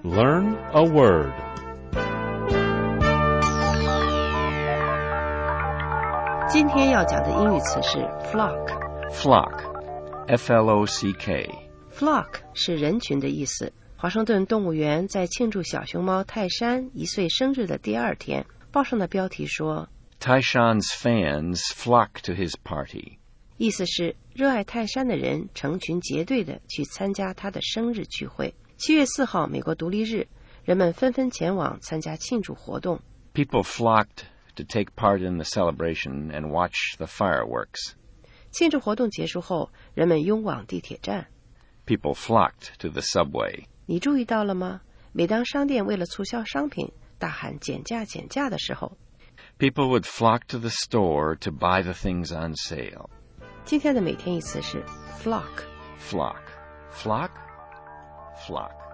Learn a word. 今天要讲的英语词是 flock. Flock, F-L-O-C-K. Flock 是人群的意思。华盛顿动物园在庆祝小熊猫泰山1岁生日的第二天，报上的标题说 Taishan's fans flock to his party. 意思是热爱泰山的人成群结队的去参加他的生日聚会。7月4号美国独立日，人们纷纷前往参加庆祝活动。 People flocked to take part in the celebration and watch the fireworks. 庆祝活动结束后，人们拥往地铁站。 People flocked to the subway. 你注意到了吗？每当商店为了促销商品大喊减价减价的时候， People would flock to the store to buy the things on sale. 今天的每天一词是 flock。 Flock. Flock? Flock.